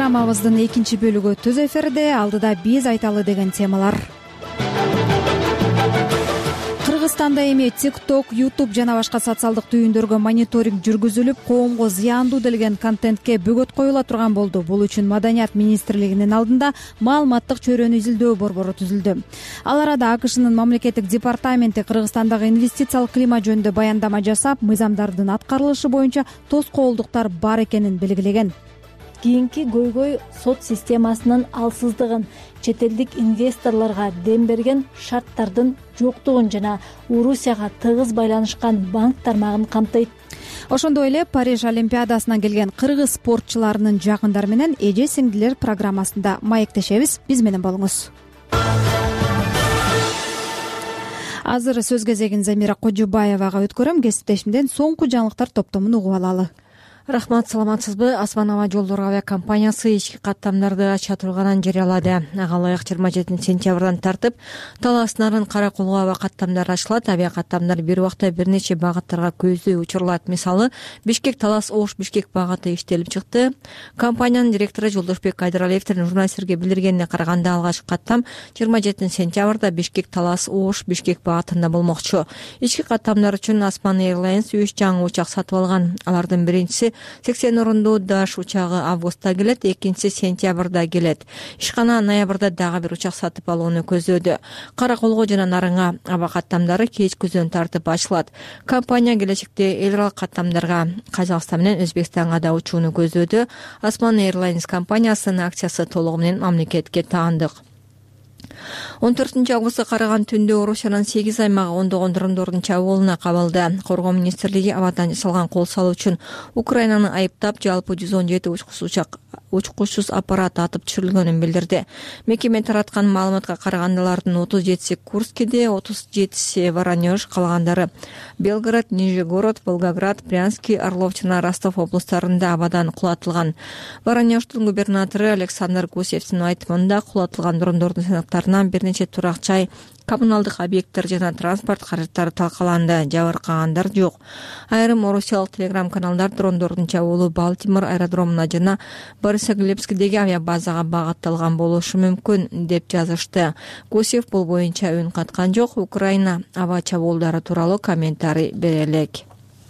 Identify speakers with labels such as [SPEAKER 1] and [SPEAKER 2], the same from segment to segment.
[SPEAKER 1] программабыздын экинчи бөлүгү түз эфирде. Алдыда биз айталы деген темалар. Кыргызстанда эми TikTok, YouTube жана башка социалдык түйүндөргө мониторинг жүргүзүлүп, коомго зыяндуу делген контентке бөгөт коюла турган болду. Бул үчүн Маданият министрлигинин алдында маалыматтык чөйрөнү изилдөө борбору түзүлдү. Ал арада АКШнын мамлекеттик департаменти Кыргызстандагы инвестициялык климат жөнүндө баяндама жасап, мыйзамдардын аткарылышы боюнча тоскоолдуктар бар экенин белгилеген.
[SPEAKER 2] Кийинки көйгөй сот системасынын алсыздыгын, чет элдик инвесторлорго дем берген шарттардын жоктугун жана Орусияга тыгыз байланышкан банк тармагын камтыйт.
[SPEAKER 1] Ошондой эле Париж Олимпиадасынан келген кыргыз спортчуларынын жакындары менен эже сиңдилер программасында маектешебиз. Биз менен болуңуз. Азыр сөз кезегин Замира Кожубаевага өткөрөм. Кесиптешимден соңку жаңылыктар топтомун угуп алалы.
[SPEAKER 3] Рахмат, саламатсызбы? Асман аба жолдор авиакомпаниясы ички каттамдарды ача турганын жарыялады. Ага ылайык 27 сентябрдан тартып Талас Нарын Караколго аба каттамдары ачылат. Авиа каттамдар бир убакта бир нече багыттарга көздөй учурулат. Мисалы, Бишкек Талас Ош Бишкек багыты иштелип чыкты. Компаниянын директору Жолдошбек Айдаралиевдин журналисттерге билдиргенине караганда, алгач каттам 27 сентябрда Бишкек Талас Ош Бишкек багытында болмокчу. Ички каттамдар үчүн Osman Airlines 3 жаңы учак сатып алган. Алардын биринчиси 80 орундуу Даш учагы августта келет, экинчиси сентябрда келет. Ишкана ноябрда дагы бир учак сатып алууну көздөдү. Караколго жана Нарынга аба каттамдары кеч күзөн тартып ачылат. Компания келечекте эл аралык каттамдарга Казакстан менен Өзбекстанга да учууну көздөдү. Osman Airlines компаниясынын акциясы толугу менен мамлекетке таандык. 14 августта караган түндө Орусиянын 8 аймагы ондогон дрондордун чабуулуна кабылды. Коргоо министрлиги абадан жасалган кол салуу үчүн Украинаны айыптап, жалпы 117 учкучсуз аппарат атып түшүрүлгөнүн билдирди. Мекеме тараткан маалыматка караганда, алардын 37си Курскиде, 37си Воронеж, калгандары Белгород, Нижегород, Волгоград, Брянский, Орлов жана Ростов облустарында абадан кулатылган. Воронеждун губернатору Александр Гусевдин айтымында, кулатылган дрондордун санактарынан бир нече турак жай, коммуналдык объекттер жана транспорт каражаттары талкаланды. Жабыркагандар жок. Айрым орусиялык телеграм-каналдар дрондордун чабуулу Балтимор аэродромуна жана Борисоглебскидеги авиабазага багытталган болушу мүмкүн деп жазышты. Гусев бул боюнча үн каткан жок. Украина аба чабуулдары тууралуу комментарий бере элек.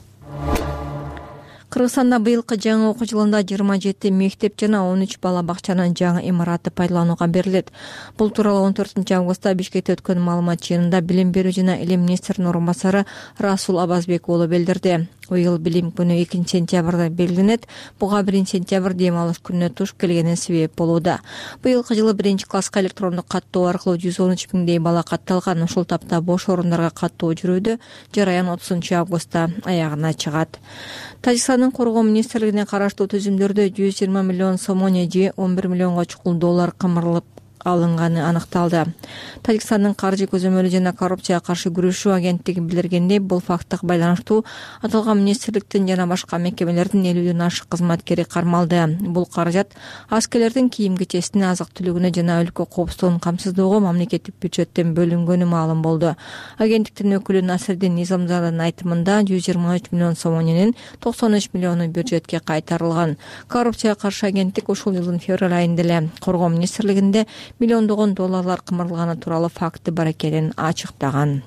[SPEAKER 3] Кыргызстанда быйылкы жаңы окуу жылында 27 мектеп жана 13 бала бакчанын жаңы имараты пайдаланууга берилет. Бул тууралуу 14 августта Бишкекте өткөн маалымат жыйынында билим берүү жана илим министринин орун басары Расул Абазбек уулу билдирди. Быйыл билим күнү 2 сентябрда белгиленет. Буга 1 сентябрь дем алыш күнүнө туш келгени себеп болууда. Быйылкы жылы 1-класска электрондук каттоо аркылуу 113 миңдей бала катталган. Ушул тапта бош орундарга каттоо жүрүүдө. Жараян 30 августта аягына чыгат. Тажикстандын коргоо министрлигине караштуу түзүмдөрдө 120 миллион сомон же 11 миллионго чукул доллар кымырылып алынганы аныкталды. Тажикстандын каржы көзөмөлү жана коррупцияга каршы күрөшүү агенттиги билдиргендей, бул фактыга байланыштуу аталган министрликтин жана башка мекемелердин 50ден ашык кызматкери кармалды. Бул каражат аскерлердин кийим-кечесине, азык-түлүгүнө жана өлкө коопсуздугун камсыздоого мамлекеттик бюджеттен бөлүнгөнү маалым болду. Агенттиктин өкүлү Насырдин Низамзадынын айтымында 123 миллион сомонунун 93 миллиону бюджетке кайтарылган. Коррупцияга каршы агенттик ушул жылдын февраль айында эле коргоо министрлигинде миллиондогон долларлар кымырылганы тууралуу факты бар экенин ачыктаган.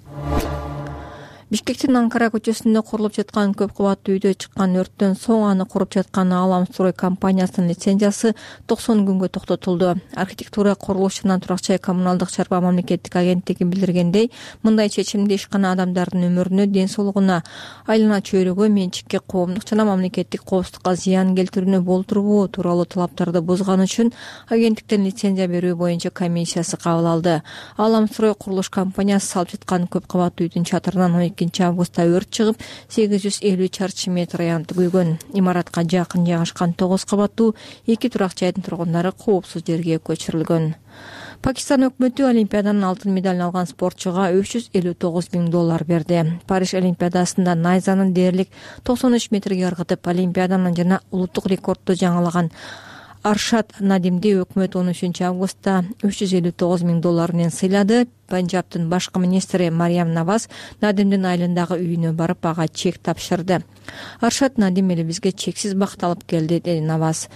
[SPEAKER 3] Бишкектин Анкара көчөсүндө курулуп жаткан көп кабаттуу үйдө чыккан өрттөн соң аны куруп жаткан Аламстрой компаниясынын лицензиясы 90 күнгө токтотулду. Архитектура, курулуш жана турак жай коммуналдык чарба мамлекеттик агенттиги билдиргендей, мындай чечимди ишкана адамдардын өмүрүнө, ден соолугуна, айлана чөйрөгө, менчикке, коомдук жана мамлекеттик коопсуздукка зыян келтирүүнү болтурбоо тууралуу талаптарды бузганы үчүн агенттиктен лицензия берүү боюнча комиссиясы кабыл алды. Аламстрой курулуш компаниясы салып жаткан көп кабаттуу үйдүн чатырынан 2 августта өрт чыгып, 850 чарчы метр аянты күйгөн. Имаратка жакын жайгашкан 9 кабаттуу 2 турак жайдын тургундары коопсуз жерге көчүрүлгөн. Пакистан өкмөтү Олимпиаданын алтын медалын алган спортчуга 359 миң доллар берди. Париж Олимпиадасында найзаны дээрлик 93 метрге ыргытып, Олимпиаданын жана улуттук рекордду жаңылаган Аршат Надимди өкмөт 13 августта 359 миң доллар менен сыйлады. Панжабтын башкы министри Мариям Наваз Надимдин айылындагы үйүнө барып ага чек тапшырды. Аршат Надим эле бизге чексиз бакыт алып келди, деди Наваз.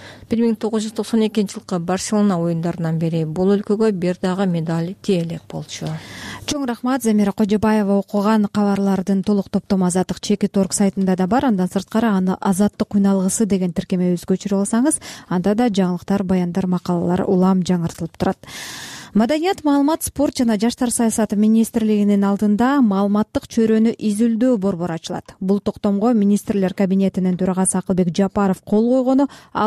[SPEAKER 3] 1992-жылкы Барселона оюндарынан бери бул өлкөгө бир дагы медаль тие элек болчу.
[SPEAKER 1] Чоң рахмат. Замира Кожобаева окуган кабарлардын толук топтому Азаттык Чекит.org сайтында да бар. Андан сырткары аны Азаттык уйналгысы деген тиркемебизге көчүрүп алсаңыз, анда да жаңылыктар, баяндар, макалалар улам жаңыртылып турат. Маданият, маалымат, спорт жана жаштар саясаты министрлигинин алдында маалыматтык чөйрөнү изилдөө борбору ачылат. Бул токтомго министрлер кабинетинин төрагасы Акылбек Жапаров кол койгону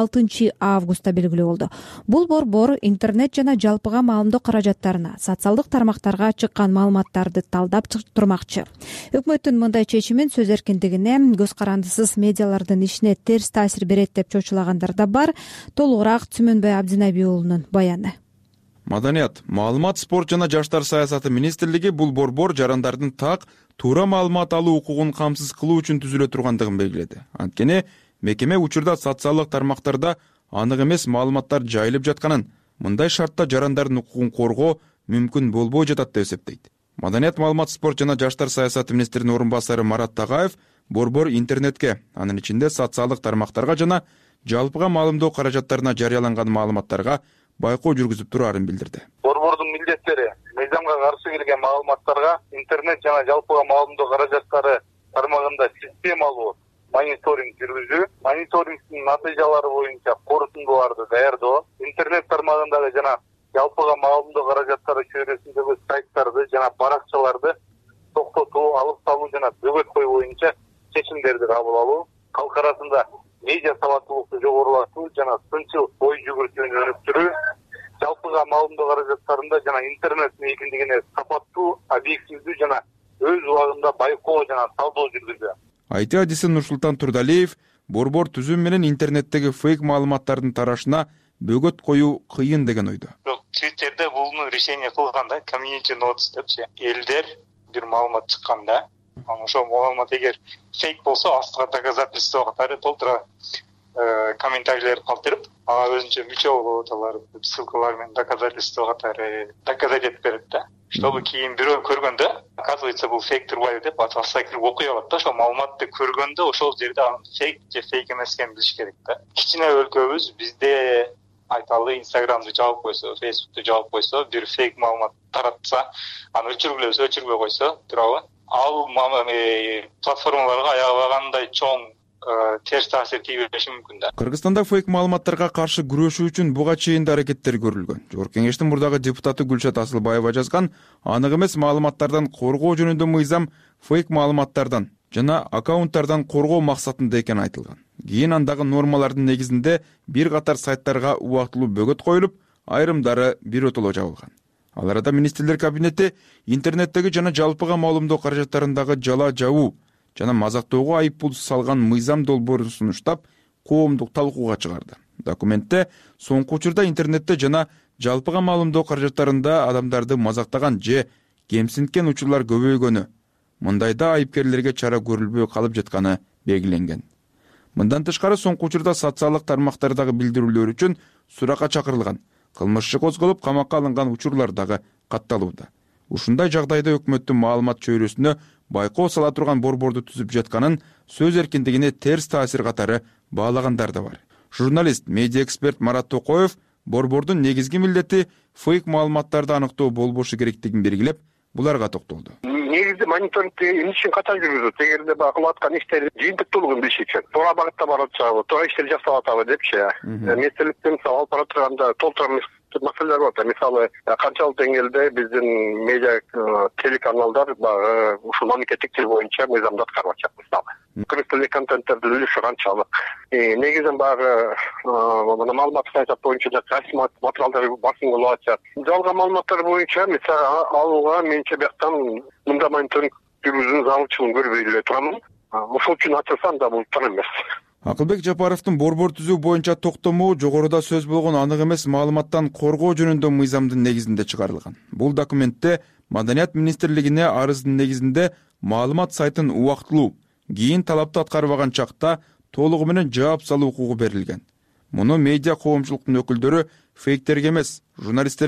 [SPEAKER 1] 6 августта белгилүү болду. Бул борбор интернет жана жалпыга маалымдоо каражаттарына, социалдык тармактарга чыккан маалыматтарды талдап турмакчы. Өкмөттүн мындай чечимин сөз эркиндигине, көз карандысыз медиалардын ишине терс таасир берет деп чочулагандар да бар. Толугураак Түмөнбай Абдинаби уулунун баяны.
[SPEAKER 4] Маданият, маалымат, спорт жана жаштар саясаты министрлиги бул борбор жарандардын так, туура маалымат алуу укугун камсыз кылуу үчүн түзүлө тургандыгын белгиледи. Анткени мекеме учурда социалдык тармактарда анык эмес маалыматтар жайылып жатканын, мындай шартта жарандардын укугун коргоо мүмкүн болбой жатат деп эсептейт. Маданият, маалымат, спорт жана жаштар саясаты министринин орун басары Марат Тагаев борбор интернетке, анын ичинде социалдык тармактарга жана жалпыга маалымдоо каражаттарына жарыяланган маалыматтарга байкоо жүргүзүп турарын билдирди.
[SPEAKER 5] Борбордун милдеттери мыйзамга каршы келген маалыматтарга интернет жана жалпыга маалымдоо каражаттары тармагында системалуу мониторинг жүргүзүү, мониторингдин натыйжалары боюнча корутундуларды даярдоо, интернет тармагындагы жана жалпыга маалымдоо каражаттары чөйрөсүндөгү сайттарды жана баракчаларды токтотуу, алып салуу жана бөгөт коюу боюнча чечимдерди кабыл алуу, калк арасында медиа сабаттуулукту жогорулатуу жана сынчыл ой жүгүртүүнү өнүктүрүү, жалпыга маалымдоо каражаттарында жана интернеттин эркиндигине сапаттуу, объективдүү жана өз убагында байкоо жана талдоо жүргүзүү.
[SPEAKER 4] IT адиси Нурсултан Турдалиев борбор түзүү менен интернеттеги фейк маалыматтардын тарашына бөгөт коюу кыйын деген ойдо.
[SPEAKER 6] Twitter'де булну решение кылганда community notes депчи, элдер бир маалымат чыкканда, ошол маалымат эгер фейк болсо астыга доказательство катары толтура комментарийлер калтырып, ага өзүнчө мүчө болуп алар ссылкалар менен доказательство катары доказать этип берет да. Чтобы кийин бирөө көргөндө, оказывается бул фейк турбайбы деп ачык кирип окуй алат да. Ошол маалыматты көргөндө ошол жерде анын фейк же фейк эмес экенин билиш керек да. Кичине өлкөбүз бизде айталы Instagram'ды жаап койсо, Facebook'ты жаап койсо, бир фейк маалымат таратса, аны өчүрбөй койсо, туурабы? Ал платформаларга аябагандай чоң терс таасир тийбеши мүмкүн да.
[SPEAKER 4] Кыргызстанда фейк маалыматтарга каршы күрөшүү үчүн буга чейин да аракеттер көрүлгөн. Жогорку кеңештин мурдагы депутаты Гүлшат Асылбаева жазган анык эмес маалыматтардан коргоо жөнүндө мыйзам фейк маалыматтардан жана аккаунттардан коргоо максатында экени айтылган. Кийин андагы нормалардын негизинде бир катар сайттарга убактылуу бөгөт коюлуп, айрымдары биротоло жабылган. Ал арада министрлер кабинети интернеттеги жана жалпыга маалымдоо каражаттарындагы жала жабуу жана мазактоого айып пул салган мыйзам долбоорун сунуштап, коомдук талкууга чыгарды. Документте соңку учурда интернетте жана жалпыга маалымдоо каражаттарында адамдарды мазактаган же кемсинткен учурлар көбөйгөнү, мындайда айыпкерлерге чара көрүлбөй калып жатканы белгиленген. Мындан тышкары соңку учурда социалдык тармактардагы билдирүүлөр үчүн суракка чакырылган, кылмыш иши козголуп, камакка алынган учурлар дагы катталууда. Ушундай жагдайда өкмөттүн маалымат чөйрөсүнө байкоо сала турган борборду түзүп жатканын сөз эркиндигине терс таасир катары баалагандар да бар. Журналист, медиа эксперт Марат Токоев борбордун негизги милдети фейк маалыматтарды аныктоо болбошу керектигин белгилеп, буларга токтолду.
[SPEAKER 5] Негизи мониторингти эмне үчүн качан жүргүзөт? Эгерде кылып аткан иштери жыйынтыктуулугун билиш үчүн. Туура багытта барып атабы, туура иштер жасап атабы депчи. Министрликтен алып бара турганда толтура маселелер бар. Мисалы, канчалык деңгээлде биздин медиа телеканалдар багы ушул мамлекеттик тил боюнча мыйзамды аткарып атышат, мисалы. Кыргыз тилдеги контенттердин үлүшү канчалык? Негизин багы маалымат саясат боюнча кайсы материалдар басым болуп атышат. Жалган маалыматтар боюнча мисалы алууга менче бияктан мындай мониторинг жүргүзүүнүн зарылчылыгын көрбөй эле турамын. Ошол үчүн ачылсам да бул туура эмес.
[SPEAKER 4] Акылбек Жапаровдун борбор түзүү боюнча токтому жогоруда сөз болгон анык эмес маалыматтан коргоо жөнүндө мыйзамдын негизинде чыгарылган. Бул документте Маданият министрлигине арыздын негизинде маалымат сайтын убактылуу, кийин талапты аткарбаган чакта толугу менен жооп салуу укугу берилген. Муну медиа коомчулуктун өкүлдөрү фейктерге эмес, журналисттерге,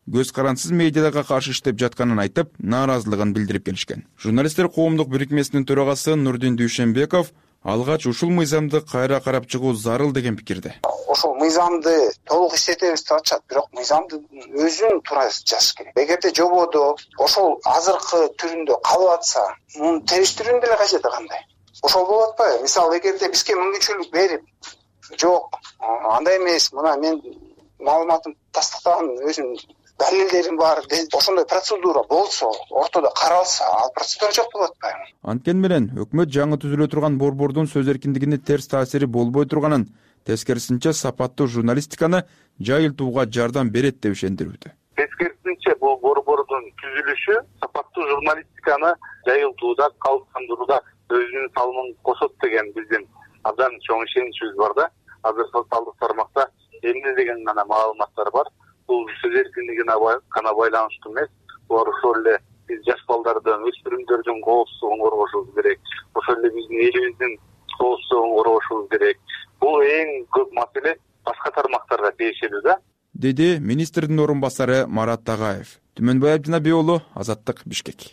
[SPEAKER 4] көз карансыз медиага каршы иштеп жатканын айтып, нааразылыгын билдирип келишкен. Журналисттер коомдук бирикмесинин төрагасы Нурдин Дүйшенбеков алгач ушул мыйзамды кайра карап чыгуу зарыл деген пикирде.
[SPEAKER 7] Ошол мыйзамды толук иштетебиз деп атышат, бирок мыйзамды өзүн туура жазыш керек. Эгерде жободо ошол азыркы түрүндө калып атса, муну териштирүүнүн деле кажети кандай? Ошол болуп атпайбы? Мисалы, эгерде бизге мүмкүнчүлүк берип, жок, андай эмес, мына мен маалыматымды тастыктаган өзүм далилдерим бар, ошондой процедура болсо, ортодо каралса, ал процедура жок болуп атпайбы?
[SPEAKER 4] Анткени менен өкмөт жаңы түзүлө турган борбордун сөз эркиндигине терс таасири болбой турганын, тескерисинче сапаттуу журналистиканы жайылтууга жардам берет деп ишендирүүдө.
[SPEAKER 5] Тескерисинче бул борбордун түзүлүшү сапаттуу журналистиканы жайылтууда, калыптандырууда өзүнүн салымын кошот деген биздин абдан чоң ишеничибиз бар да. Азыр социалдык тармакта эмне деген гана маалыматтар бар. Бул сөз эркиндигине гана байланыштуу эмес. Булар ошол эле биз жаш балдардын, өспүрүмдөрдүн коопсуздугун коргошубуз керек. Ошол эле биздин элибиздин коопсуздугун коргошубуз керек. Бул эң көп маселе башка тармактарга тиешелүү да,
[SPEAKER 4] деди министрдин орун басары Марат Тагаев. Түмөнбай Абдинабек уулу, Азаттык, Бишкек.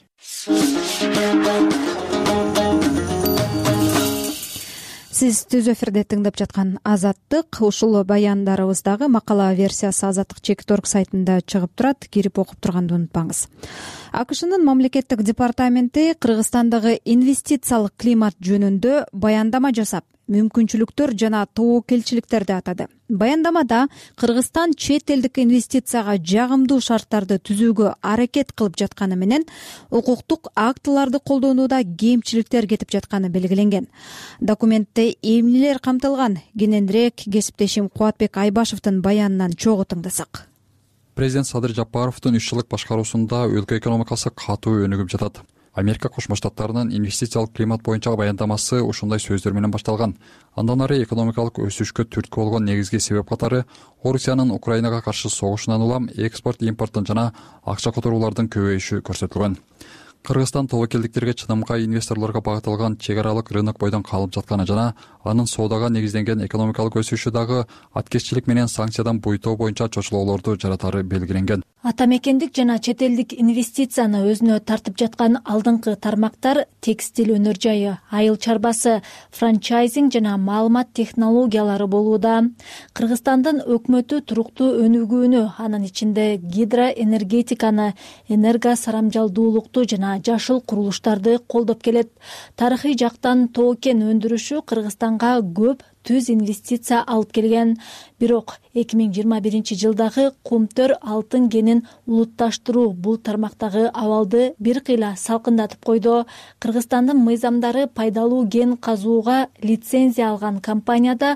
[SPEAKER 1] Сиз түз эфирде тыңдап жаткан Азаттык. Ушул баяндарыбыздагы макала версиясы Азаттык.org сайтында чыгып турат. Кирип окуп турганды унутпаңыз. АКШнын мамлекеттик департаменти Кыргызстандагы инвестициялык климат жөнүндө баяндама жасап, мүмкүнчүлүктөр жана тобокелчиликтерди атады. Баяндамада Кыргызстан чет элдик инвестицияга жагымдуу шарттарды түзүүгө аракет кылып жатканы менен укуктук актыларды колдонууда кемчиликтер кетип жатканы белгиленген. Документте эмнелер камтылган? Кененирээк кесиптешим Кубатбек Айбашевдин баянынан чогуу тыңдасак.
[SPEAKER 8] Президент Садыр Жапаровдун 3 жылдык башкаруусунда өлкө экономикасы катуу өнүгүп жатат. Америка Кошмо Штаттарынын инвестициялык климат боюнча баяндамасы ушундай сөздөр менен башталган. Андан ары экономикалык өсүшкө түрткү болгон негизги себеп катары Орусиянын Украинага каршы согушунан улам экспорт, импорттун жана акча которуулардын көбөйүшү көрсөтүлгөн. Кыргызстан тобокелдиктерге чыдамгай инвесторлорго багытталган чек аралык рынок бойдон калып жатканы жана анын соодага негизденген экономикалык өсүшү дагы аткезчилик менен санкциядан буйтоо боюнча чочулоолорду жаратары белгиленген.
[SPEAKER 2] Ата мекендик жана чет элдик инвестицияны өзүнө тартып жаткан алдыңкы тармактар текстил өнөр жайы, айыл чарбасы, франчайзинг жана маалымат технологиялары болууда. Кыргызстандын өкмөтү туруктуу өнүгүүнү, анын ичинде гидроэнергетиканы, энерго сарамжалдуулукту жана жашыл курулуштарды колдоп келет. Тарыхый жактан тоо кен өндүрүшү Кыргызстанга көп түз инвестиция алып келген. Бирок 2021 жылдагы Кумтөр алтын кенин улутташтыруу бул тармактагы абалды бир кыйла салкындатып койду. Кыргызстандын мыйзамдары пайдалуу кен казууга лицензия алган компанияда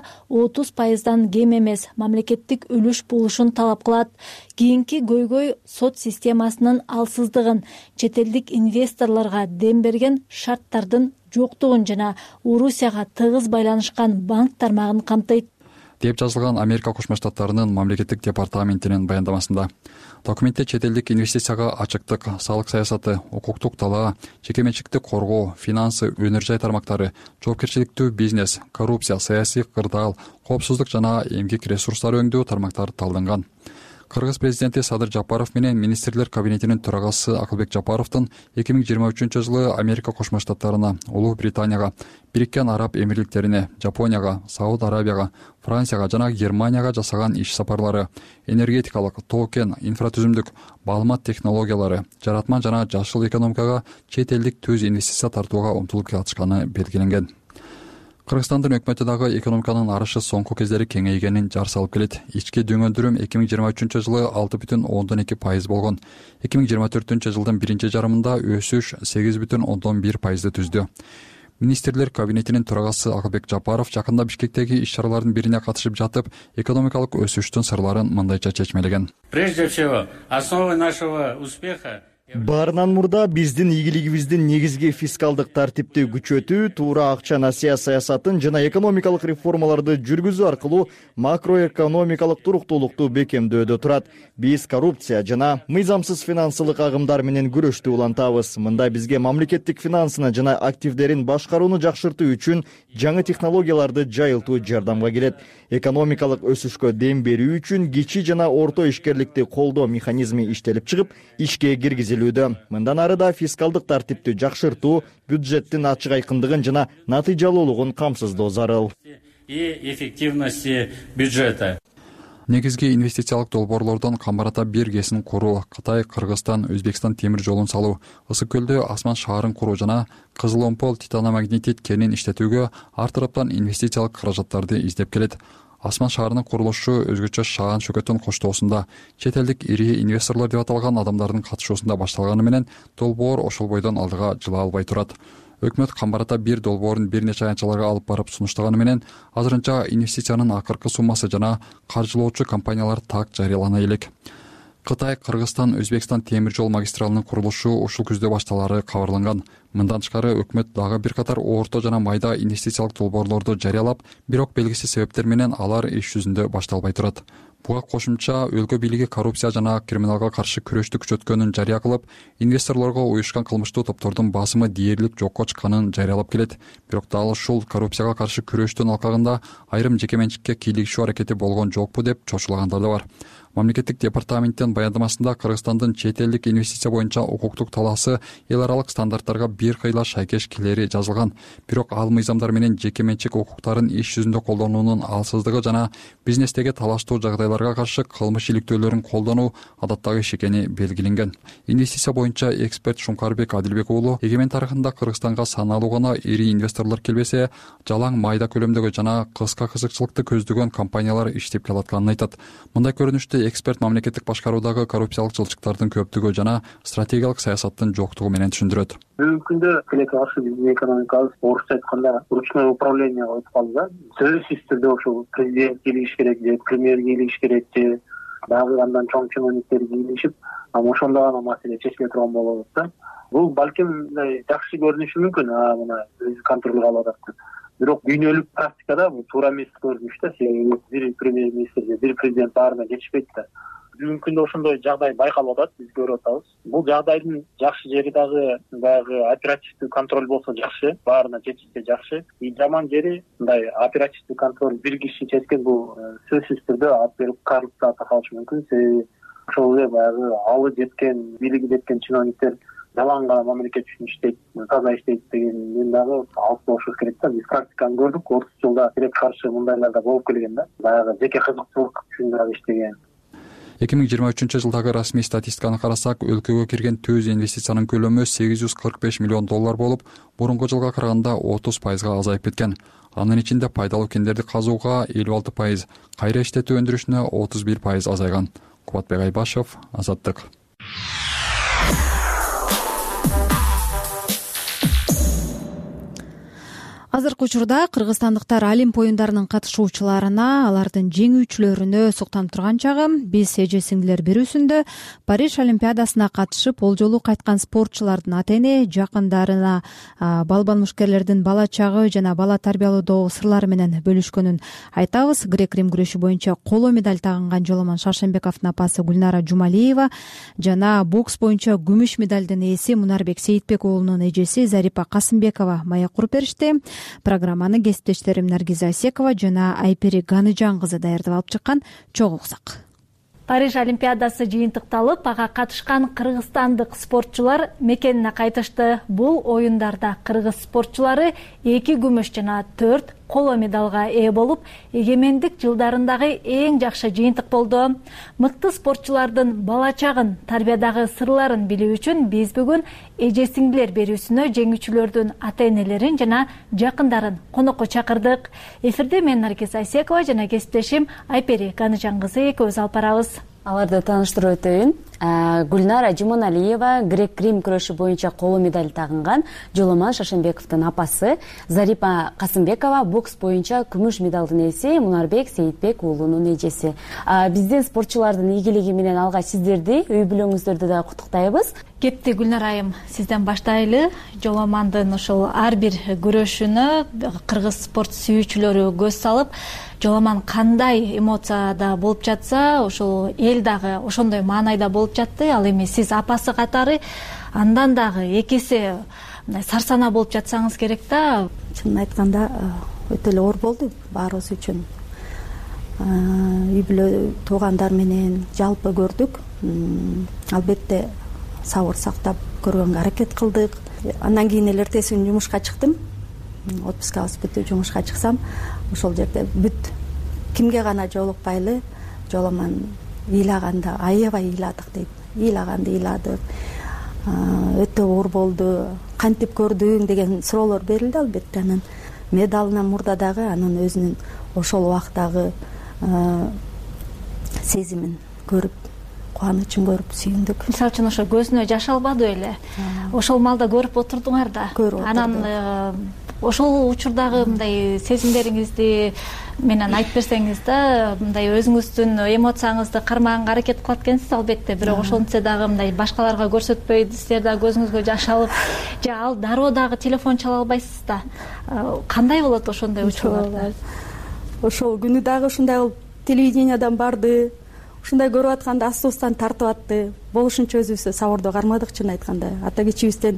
[SPEAKER 2] 30% кем эмес мамлекеттик үлүш болушун талап кылат. Кийинки көйгөй сот системасынын алсыздыгын, чет элдик инвесторлорго дем берген шарттардын жоктугун жана Орусияга тыгыз байланышкан банк тармагын камтыйт,
[SPEAKER 8] деп жазылган Америка Кошмо Штаттарынын мамлекеттик департаментинин баяндамасында. Документте чет элдик инвестицияга ачыктык, салык саясаты, укуктук талаа, жеке менчикти коргоо, финансы, өнөр жай тармактары, жоопкерчиликтүү бизнес, коррупция, саясий кырдаал, коопсуздук жана эмгек ресурстары өңдөө тармактары талданган. Кыргыз президенти Садыр Жапаров менен министрлер кабинетинин төрагасы Акылбек Жапаровдун 2023 жылы Америка Кошмо Штаттарына, Улуу Британияга, Бириккен Араб Эмирликтерине, Жапонияга, Сауд Арабияга, Францияга жана Германияга жасаган иш сапарлары, энергетикалык, тоо кен, инфратүзүмдүк, маалымат технологиялары, жаратма жана жашыл экономикага чет элдик түз инвестиция тартууга умтулуп жатышканы белгиленген. Кыргызстандын өкмөтү дагы экономиканын арышы соңку кездери кеңейгенин жар салып келет. Ички дөңөлдүрүм 2023 жылы 6,2% болгон. 2024 жылдын биринчи жарымында өсүш 8,1% түздү. Министрлер кабинетинин төрагасы Акылбек Жапаров жакында Бишкектеги иш-чаралардын бирине катышып жатып, экономикалык өсүштүн сырларын мындайча чечмелеген.
[SPEAKER 9] Прежде всего, основой нашего успеха Баарынан мурда биздин ийгилигибиздин негизги фискалдык тартипти күчөтүү, туура акча насыя саясатын жана экономикалык реформаларды жүргүзүү аркылуу макроэкономикалык туруктуулукту бекемдөөдө турат. Биз коррупция жана мыйзамсыз финансылык агымдар менен күрөштү улантабыз. Мында бизге мамлекеттик финансыны жана активдерин башкарууну жакшыртуу үчүн жаңы технологияларды жайылтуу жардамга келет. Экономикалык өсүшкө дем берүү үчүн кичи жана орто ишкерликти колдоо механизми иштелип чыгып, ишке киргизилүүдө. Мындан ары да фискалдык тартипти жакшыртуу, бюджеттин ачык айкындыгын жана натыйжалуулугун камсыздоо зарыл.
[SPEAKER 10] И эффективности бюджета.
[SPEAKER 8] Негизги инвестициялык долбоорлордон Камбарата 1 КЭСин куруу, Кытай, Кыргызстан, Өзбекстан темир жолун салуу, Ысык көлдө асман шаарын куруу жана Кызыл Омпол титаномагнетит кенин иштетүүгө ар тараптан инвестициялык каражаттарды издеп келет. Асман шаарынын курулушу өзгөчө шаан шөкөтөн коштоосунда, чет элдик ири инвесторлор деп аталган адамдардын катышуусунда башталганы менен долбоор ошол бойдон алдыга жыла албай турат. Өкмөт Камбарата 1 долбоорун бир нече аянтчаларга алып барып сунуштаганы менен азырынча инвестициянын акыркы суммасы жана каржылоочу компаниялар так жарыялана элек. Кытай, Кыргызстан, Өзбекстан темир жол магистралынын курулушу ушул күздө башталары кабарланган. Мындан тышкары өкмөт дагы бир катар орто жана майда инвестициялык долбоорлорду жарыялап, бирок белгисиз себептер менен алар иш жүзүндө башталбай турат. Буга кошумча өлкө бийлиги коррупция жана криминалга каршы күрөштү күчөткөнүн жарыя кылып, инвесторлорго уюшкан кылмыштуу топтордун басымы дээрлик жокко чыкканын жарыялап келет. Бирок дал ушул коррупцияга каршы күрөштүн алкагында айрым жеке менчикке кийлигишүү аракети болгон жокпу деп чочулагандар да бар. Мамлекеттик департаменттин баяндамасында Кыргызстандын чет элдик инвестиция боюнча укуктук талаасы эл аралык стандарттарга бир кыйла шайкеш келери жазылган. Бирок ал мыйзамдар менен жеке менчик укуктарын иш жүзүндө колдонуунун алсыздыгы жана бизнестеги талаштуу жагдайларга каршы кылмыш иликтөөлөрүн колдонуу адаттагы иш экени белгиленген. Инвестиция боюнча эксперт Шумкарбек Адилбек уулу эгемен тарыхында Кыргызстанга саналуу гана ири инвесторлор келбесе, жалаң майда көлөмдөгү жана кыска кызыкчылыкты көздөгөн компаниялар иштеп келатканын айтат. Мындай көрүнүштү эксперт мамлекеттик башкаруудагы коррупциялык жылчыктардын көптүгү жана стратегиялык саясаттын жоктугу менен түшүндүрөт.
[SPEAKER 11] Бүгүнкү күндө тилекке каршы биздин экономикабыз орусча айтканда ручной управлениеге өтүп калды да. Сөзсүз түрдө ошол президент кийлигиш керек же премьер кийлигиш керек же дагы андан чоң чиновниктер кийлигишип, ошондо гана маселе чечиле турган болот да. Бул балким жакшы көрүнүшү мүмкүн, мына өз контролго алып атат. Бирок дүйнөлүк практикада бул туура эмес көрүнүш да. Себеби бир премьер-министр же бир президент баарына жетишпейт да. Бүгүнкү күндө ошондой жагдай байкалып атат, биз көрүп атабыз. Бул жагдайдын жакшы жери дагы баягы оперативдүү контроль болсо жакшы, баарына жетишсе жакшы. Жаман жери мындай оперативдүү контроль бир киши чечкен бул сөзсүз түрдө коррупцияга калышы мүмкүн. Себеби ошол эле баягы алы жеткен, бийлиги жеткен чиновниктер жалаң гана мамлекет үчүн иштейт, таза иштейт дегенден дагы алып болушубуз керек да. Биз практиканы көрдүк, 30 жылда тилекке каршы мындайлар да болуп келген да. Баягы жеке кызыкчылык үчүн дагы иштеген.
[SPEAKER 8] 2023 жылдагы расмий статистиканы карасак, өлкөгө кирген төз инвестициянын көлөмү $845 миллион болуп, мурунку жылга караганда 30% азайып кеткен. Анын ичинде пайдалуу кендерди казууга 56%, кайра иштетүү өндүрүшүнө 31% азайган. Кубатбек Айбашев, Азаттык.
[SPEAKER 1] Азыркы учурда кыргызстандыктар Олимп оюндарынын катышуучуларына, алардын жеңүүчүлөрүнө суктанып турган чагы. Биз эже сиңдилер берүүсүндө Париж Олимпиадасына катышып, ол жолу кайткан спортчулардын ата-эне, жакындарына балбан мушкерлердин бала чагы жана бала тарбиялоодогу сырлары менен бөлүшкөнүн айтабыз. Грек-рим күрөшү боюнча коло медаль тагынган Жоломон Шаршембековдун апасы Гүлнара Жумалиева жана бокс боюнча күмүш медалдын ээси Мунарбек Сейитбек уулунун эжеси Зарипа Касымбекова маек куруп беришти. Программаны кесиптештерим Наргиза Асекова жана Айпери Ганыжан кызы даярдап алып чыккан. Чогуу уксак.
[SPEAKER 2] Париж Олимпиадасы жыйынтыкталып, ага катышкан кыргызстандык спортчулар мекенине кайтышты. Бул оюндарда кыргыз спортчулары 2 күмүш жана 4 коло медалга ээ болуп, эгемендик жылдарындагы эң жакшы жыйынтык болду. Мыкты спортчулардын бала чагын, тарбиядагы сырларын билүү үчүн биз бүгүн эже сиңдилер берүүсүнө жеңүүчүлөрдүн ата-энелерин жана жакындарын конокко чакырдык. Эфирде мен Наргиза Асекова жана кесиптешим Айпери Ганыжан кызы экөөбүз алып барабыз.
[SPEAKER 12] Аларды тааныштырып өтөйүн. Гүлнара Жумоналиева грек-рим күрөшү боюнча коло медаль тагынган, Жоламан Шашенбековдун апасы. Зарипа Касымбекова бокс боюнча күмүш медалдын ээси, Мунарбек Сейитбек уулунун эжеси. Биздин спортчулардын ийгилиги менен алгач сиздерди, үй бүлөңүздөрдү да куттуктайбыз.
[SPEAKER 2] Кетти Гүлнара айым, сизден баштайлы. Жоламандын ушул ар бир күрөшүнө кыргыз спорт сүйүүчүлөрү көз салып, Жоламан кандай эмоцияда болуп жатса, ошол эл дагы ошондой маанайда болуп жатты. Ал эми сиз апасы катары андан дагы эки эсе сарсанаа болуп жатсаңыз керек да.
[SPEAKER 13] Чынын айтканда өтө эле оор болду баарыбыз үчүн. Үй бүлө туугандар менен жалпы көрдүк. Албетте сабыр сактап көргөнгө аракет кылдык. Андан кийин эле эртеси күнү жумушка чыктым. Отпускабыз бүтүп жумушка чыксам, ошол жерде бүт кимге гана жолукпайлы Жоламан ыйлаганда аябай ыйладык дейт. Ыйлаганды ыйладык. Өтө оор болду. Кантип көрдүң деген суроолор берилди албетте. Анан медалынан мурда дагы анын өзүнүн ошол убактагы сезимин көрүп, кубанычын көрүп сүйүндүк.
[SPEAKER 2] Мисалы үчүн ошо көзүнө жаш албады эле. Ошол маалда көрүп отурдуңар да. Анан ошол учурдагы мындай сезимдериңизди менен айтып берсеңиз да, мындай өзүңүздүн эмоцияңызды кармаганга аракет кылат экенсиз албетте, бирок ошентсе дагы мындай башкаларга көрсөтпөй, сиздер дагы көзүңүзгө жаш алып, же ал дароо дагы телефон чала албайсыз да. Кандай болот ошондой учурларда?
[SPEAKER 13] Ошол күнү дагы ушундай болуп, телевидениядан барды, ушундай көрүп атканда астыбыздан тартып атты. Болушунча өзүбүз сабырды кармадык, чын айтканда. Ата кечибизден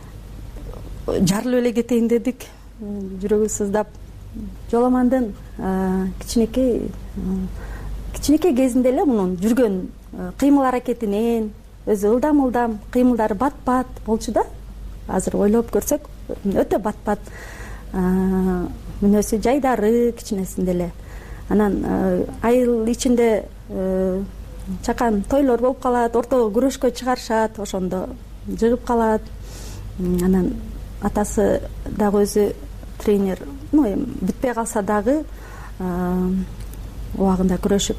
[SPEAKER 13] жарылып эле кетейин дедик, жүрөгү сыздап. Жоламандын кичинекей кезинде эле мунун жүргөн кыймыл аракетинен өзү ылдам кыймылдары бат болчу да. Азыр ойлоп көрсөк өтө бат мүнөзү жайдары кичинесинде эле. Анан айыл ичинде чакан тойлор болуп калат, ортого күрөшкө чыгарышат, ошондо жыгып калат. Анан атасы дагы өзү тренер, бүтпөй калса дагы убагында күрөшүп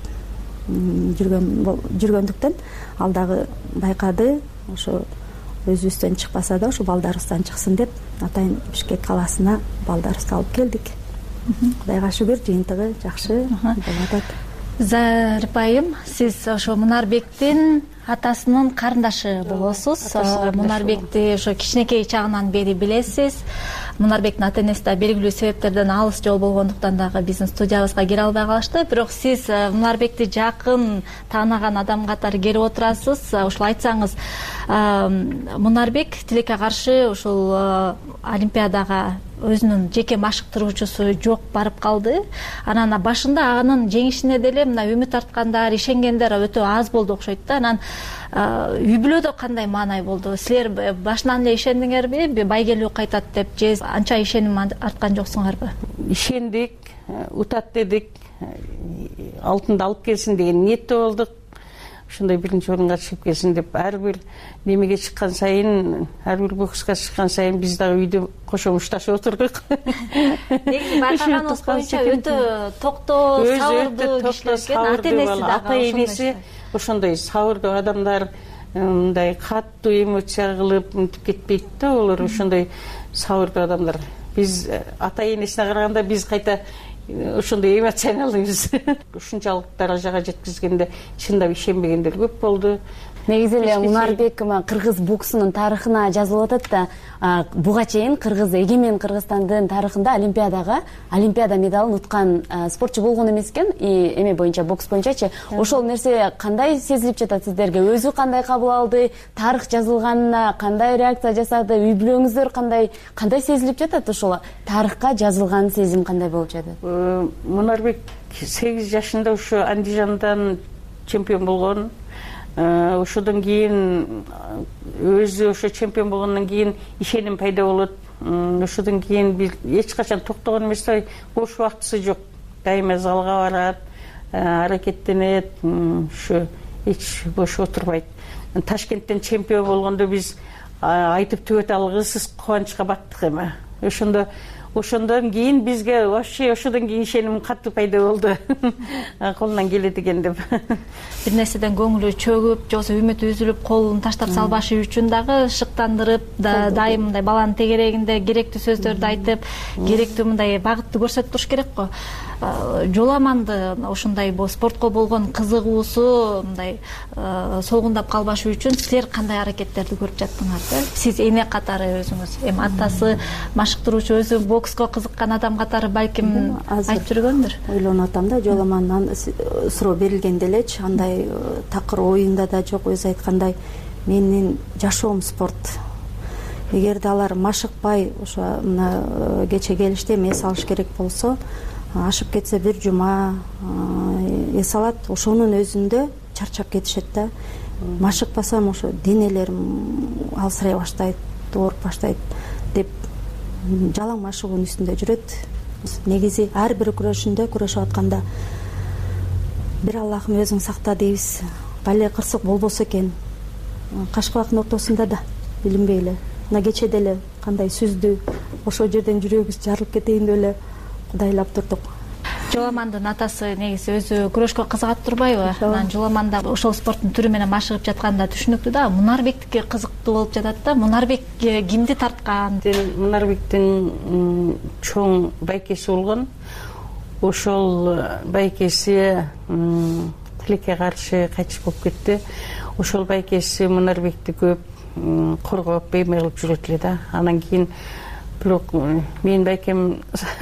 [SPEAKER 13] жүргөндүктөн ал дагы байкады, ошо өзүбүздөн чыкпаса да, ошо балдарыбыздан чыксын деп атайын Бишкек калаасына балдарыбызды алып келдик. Кудайга шүгүр, жыйынтыгы жакшы болуп атат.
[SPEAKER 2] Зарипа айым, сиз ошо Мунарбектин атасынын карындашы болосуз. Мунарбекти ошо кичинекей чагынан бери билесиз. Мунарбектин ата энеси да белгилүү себептерден алыс жол болгондуктан дагы биздин студиябызга келе албай калышты. Бирок сиз Мунарбекти жакын таанаган адам катары келип отурасыз. Ушул айтсаңыз, Мунарбек тилекке каршы ушул Олимпиадага өзүнүн жеке машыктыруучусу жок барып калды. Анан башында анын жеңишине деле мына үмүт арткандар, ишенгендер өтө аз болду окшойт да. Анан үй бүлөдө кандай маанай болду? Силер башынан эле ишендиңерби, байгелүү кайтат деп, же анча ишеним арткан жоксуңарбы?
[SPEAKER 14] Ишендик, утат дедик, алтынды алып келсин деген ниетте болдук. Ушундай биринчи орунга чыгып келсин деп, ар бир немеге чыккан сайын, ар бир бокска чыккан сайын биз дагы үйдө кошо мушташып отурдук.
[SPEAKER 2] Негизи байкаганыбыз боюнча өтө токтоо, сабырдуу кишилер, ата энеси да,
[SPEAKER 14] ата энеси ошондой сабырдуу адамдар, мындай катуу эмоция кылып мынтип кетпейт да, олар ошондой сабырдуу адамдар. Биз ата энесине караганда биз кайта ошондой эмоционалдыбыз. Ушунчалык даражага жеткизгенде чындап ишенбегендер көп болду.
[SPEAKER 12] Негизи эле Мунарбек кыргыз боксунун тарыхына жазылып атат да, буга чейин эгемен Кыргызстандын тарыхында Олимпиада медалын уткан спортчу болгон эмес экен, эме боюнча, бокс боюнчачы. Ошол нерсе кандай сезилип жатат сиздерге? Өзү кандай кабыл алды? Тарых жазылганына кандай реакция жасады? Үй бүлөңүздөр кандай сезилип жатат? Ошол тарыхка жазылган сезим кандай болуп жатат?
[SPEAKER 14] Мунарбек 8 жашында ушу Андижандан чемпион болгон. Ошодон кийин өзү ошо чемпион болгондон кийин ишеним пайда болот. Ошодон кийин бир эч качан токтогон эмес, бош убактысы жок. Дайыма залга барат, аракеттенет, ушу эч бош отурбайт. Ташкенттен чемпион болгондо биз айтып түгөтө алгысыз кубанычка баттык эме. Ошондо ошондон кийин бизге вообще ошодон кийин ишеним катуу пайда болду колунан келет экен деп.
[SPEAKER 2] Бир нерседен көңүлү чөгүп же болбосо үмүтү үзүлүп колун таштап салбашы үчүн дагы шыктандырып, дайым мындай баланын тегерегинде керектүү сөздөрдү айтып, керектүү мындай багытты көрсөтүп туруш керек го. Жоламанды ушундай спортко болгон кызыгуусу мындай солгундап калбашы үчүн силер кандай аракеттерди көрүп жаттыңар? Сиз эне катары өзүңүз, эми атасы машыктыруучу, өзү бокско кызыккан адам катары балким айтып жүргөндүр.
[SPEAKER 13] Ойлонуп атам да, Жоламандан суроо берилгенде элечи андай такыр оюнда да жок. Өзү айткандай, менин жашоом спорт. Эгерде алар машыкпай ошо мына кече келиште эс алыш керек болсо, ашып кетсе бир жума эс алат, ошонун өзүндө чарчап кетишет да. Машыкпасам ошо денелерим алсырай баштайт, ооруп баштайт деп жалаң машыгуунун үстүндө жүрөт. Негизи ар бир күрөшүндө күрөшүп атканда бир Аллахым өзүң сакта дейбиз. Бале кырсык болбосо экен. Кашкабактын ортосунда да билинбей эле. Мына кече деле кандай сүздү, ошол жерден жүрөгүбүз жарылып кетейин деп эле кудайлап турдук.
[SPEAKER 2] Жоламандын атасы негизи өзү күрөшкө кызыгат турбайбы? Анан Жоламанда ошол спорттун түрү менен машыгып жатканда түшүнүктүү да. Мунарбектики кызыктуу болуп жатат да. Мунарбек кимди тарткан?
[SPEAKER 14] Мунарбектин чоң байкеси болгон. Ошол байкеси тилекке каршы кайтыш болуп кетти. Ошол байкеси Мунарбекти көп коргоп, бейме кылып жүрөт эле да. Анан кийин бирок менин байкем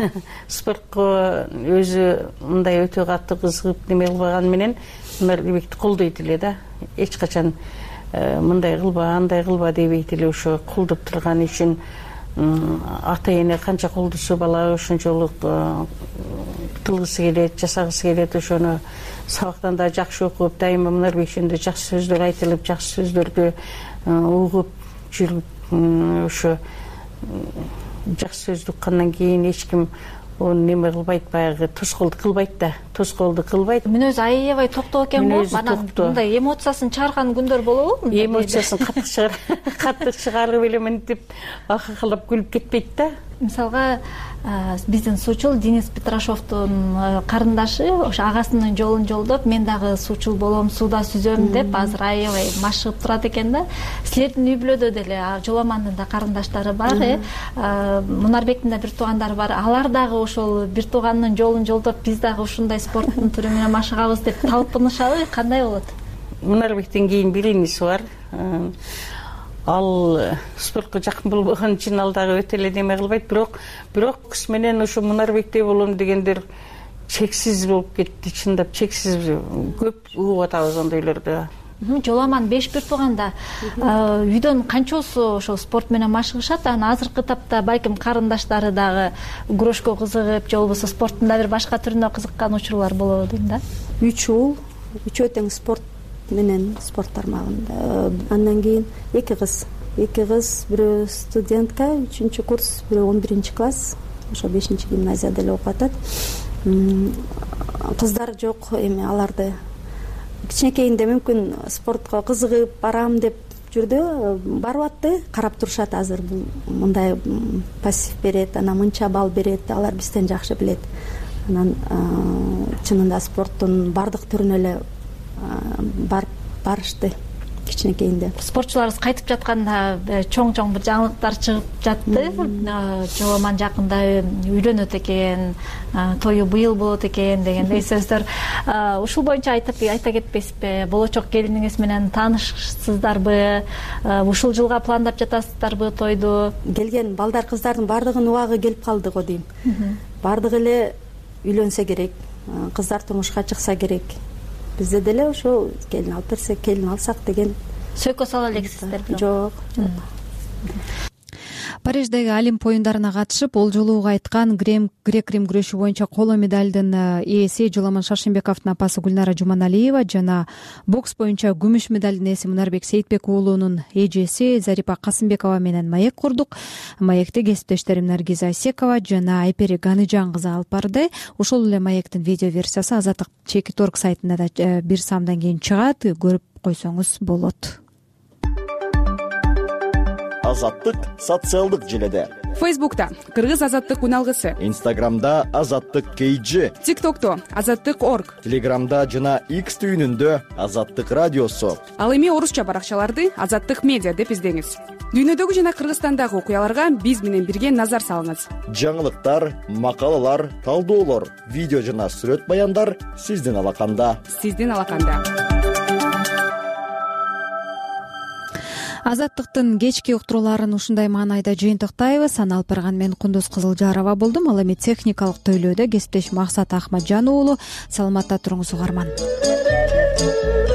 [SPEAKER 14] спортко өзү мындай өтө катуу кызыгып неме кылбаганы менен Мунарбекти колдойт эле да. Эч качан мындай кылба, андай кылба дебейт эле. Ошо колдоп турганы үчүн ата эне канча колдосо бала ошончолук кылгысы келет, жасагысы келет. Ошону сабактан да жакшы окуп, дайыма Мунарбек жөнүндө жакшы сөздөр айтылып, жакшы сөздөрдү угуп жүрүп, ошо жакшы сөздү уккандан кийин эч ким onu неме кылбайт, баягы тоскоолду кылбайт да, тоскоолду кылбайт.
[SPEAKER 2] Мүнөзү аябай токтоо экен го. Анан мындай эмоциясын чыгарган күндөр болобу?
[SPEAKER 14] Эмоциясын катык чыгарып эле мынтип акылап күлүп кетпейт да.
[SPEAKER 2] Мисалга биздин суучул Денис Петрашовдун карындашы ошо агасынын жолун жолдоп, мен дагы суучул болом, сууда сүзөм деп азыр аябай машыгып турат экен да. Силердин үй бүлөдө деле Жоламандын да карындаштары бар, Мунарбектин да бир туугандары бар. Алар дагы ошол бир тууганынын жолун жолдоп, биз дагы ушундай спорттун түрү менен машыгабыз деп талпынышабы? Кандай болот?
[SPEAKER 14] Мунарбектен кийин бир иниси бар. Ал спортко жакын болбогон үчүн ал дагы өтө эле неме кылбайт, бирок кыз менен ошо Мунарбектей болом дегендер чексиз болуп кетти, чындап чексиз көп угуп атабыз ондойлорду.
[SPEAKER 2] Жоламан 5 бир тууганда үйдөн канчосу ошол спорт менен машыгышат? Анан азыркы тапта балким карындаштары дагы күрөшкө кызыгып, же болбосо спорттун да бир башка түрүнө кызыккан учурлар болобу дейм да.
[SPEAKER 13] 3 уул, үчөө тең спорт менен спорт тармагында. Андан кийин 2 кыз, бирөө студентка, 3-курс, бирөө 11 класс, ошо 5-гимназияда эле окуп атат. Кыздар жок, эми аларды кичинекейинде мүмкүн спортко кызыгып барам деп жүрдү, барып атты, карап турушат. Азыр мындай пассив берет, анан мынча балл берет, алар бизден жакшы билет. Анан чынында спорттун бардык түрүнө эле барышты кичинекейинде.
[SPEAKER 2] Спортчуларыбыз кайтып жатканда чоң бир жаңылыктар чыгып жатты. Жоламан жакында үйлөнөт экен, тою быйыл болот экен дегендей сөздөр. Ушул боюнча айта кетпейсизби? Болочок келиниңиз менен таанышсыздарбы? Ушул жылга пландап жатасыздарбы тойду?
[SPEAKER 13] Келген балдар, кыздардын бардыгынын убагы келип калды го дейм. Бардыгы эле үйлөнсө керек, кыздар турмушка чыкса керек. Бизде деле ошо келин алып берсек, келин алсак деген.
[SPEAKER 2] Сөйкө сала элексиздер?
[SPEAKER 13] Жок.
[SPEAKER 1] Париждеги Олимп оюндарына катышып, ол жолу кайткан грек-рим күрөшү боюнча коло медалдын ээси Жоламан Шаршембековдун апасы Гүлнара Жуманалиева жана бокс боюнча күмүш медалдын ээси Мунарбек Сейитбек уулунун эжеси Зарипа Касымбекова менен маек курдук. Маекти кесиптештерим Наргиза Асекова жана Айпери Ганыжан кызы алып барды. Ошол эле маектин видео версиясы Азаттык Чекиторг сайтында да бир самдан кийин чыгат, көрүп койсоңуз болот.
[SPEAKER 9] Азаттык социалдык желеде
[SPEAKER 15] Фейсбукта кыргыз азаттык үналгысы,
[SPEAKER 9] Инстаграмда азаттык KG,
[SPEAKER 15] ТикТокто азаттык.org,
[SPEAKER 9] Телеграмда жана X түйүнүндө азаттык радиосу.
[SPEAKER 15] Ал эми орусча баракчаларды азаттык медиа деп издеңиз. Дүйнөдөгү жана Кыргызстандагы окуяларга биз менен бирге назар салыңыз.
[SPEAKER 9] Жаңылыктар, макалалар, талдоолор, видео жана сүрөт баяндар сиздин алаканда.
[SPEAKER 1] Азаттыктын кечки уктурууларын ушундай маанайда жыйынтыктайбыз. Аны алып барган мен Кундуз Кызылжарова болдум. Ал эми техникалык төйлөөдө кесиптеш Максат Ахматжан уулу. Саламатта туруңуз угарман.